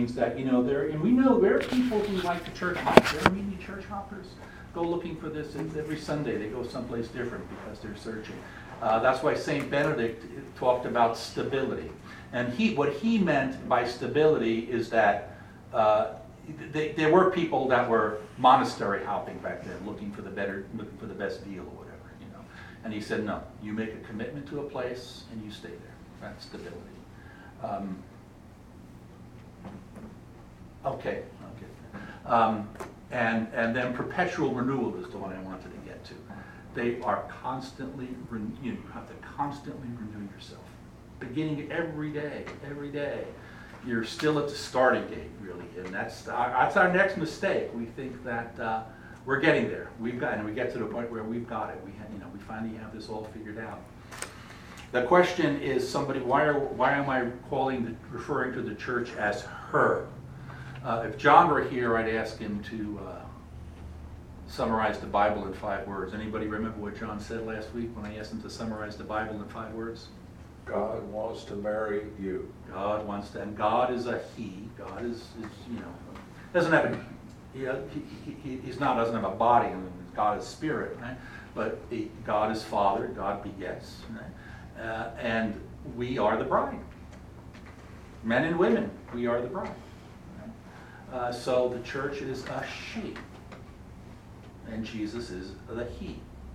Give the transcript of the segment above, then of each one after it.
things that, and we know there are people who like to church hop. There are many church hoppers go looking for this, and every Sunday they go someplace different because they're searching. That's why St. Benedict talked about stability. And what he meant by stability is that there were people that were monastery hopping back then, looking for the best deal or whatever, And he said, no, you make a commitment to a place and you stay there. That's stability. Okay. And then perpetual renewal is the one I wanted to get to. They are constantly, you have to constantly renew yourself. Beginning every day. You're still at the starting gate, really, and that's our next mistake. We think that we're getting there. We get to the point where we've got it. We finally have this all figured out. The question is, why am I referring to the church as her? If John were here, I'd ask him to summarize the Bible in 5 words. Anybody remember what John said last week when I asked him to summarize the Bible in 5 words? God wants to marry you. God wants to, and God is a he. God is doesn't have doesn't have a body, and God is spirit, right? But God is Father, God begets, right? And we are the bride. Men and women, we are the bride. Right? So the church is a she, and Jesus is the he.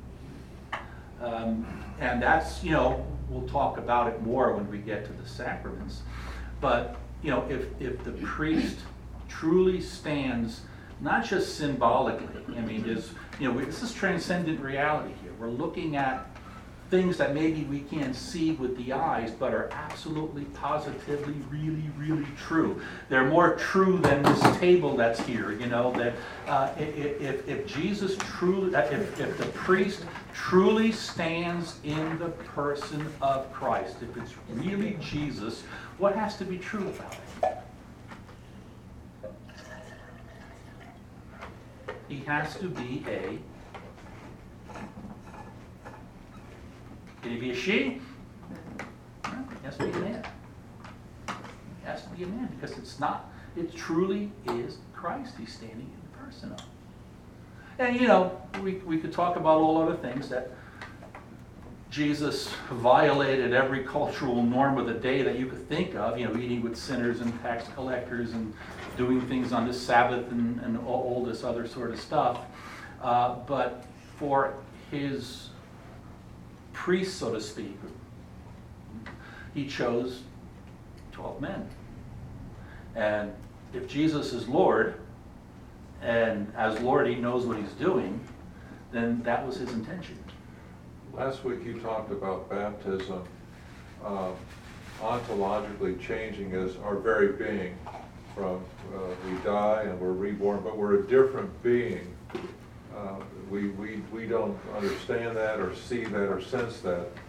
And that's, we'll talk about it more when we get to the sacraments. But, if the priest truly stands, not just symbolically, this is transcendent reality here. We're looking at things that maybe we can't see with the eyes, but are absolutely, positively, really, really true. They're more true than this table that's here, that if Jesus truly, if the priest truly stands in the person of Christ, if it's really Jesus, what has to be true about it? He has to be can he be a she? No, he has to be a man. He has to be a man because it truly is Christ he's standing in the person of. And we could talk about all other things that Jesus violated every cultural norm of the day that you could think of, eating with sinners and tax collectors and doing things on the Sabbath and all this other sort of stuff. But for his priest, so to speak, he chose 12 men. And if Jesus is Lord, and as Lord he knows what he's doing, then that was his intention. Last week you talked about baptism ontologically changing as our very being. From we die and we're reborn, but we're a different being. We don't understand that or see that or sense that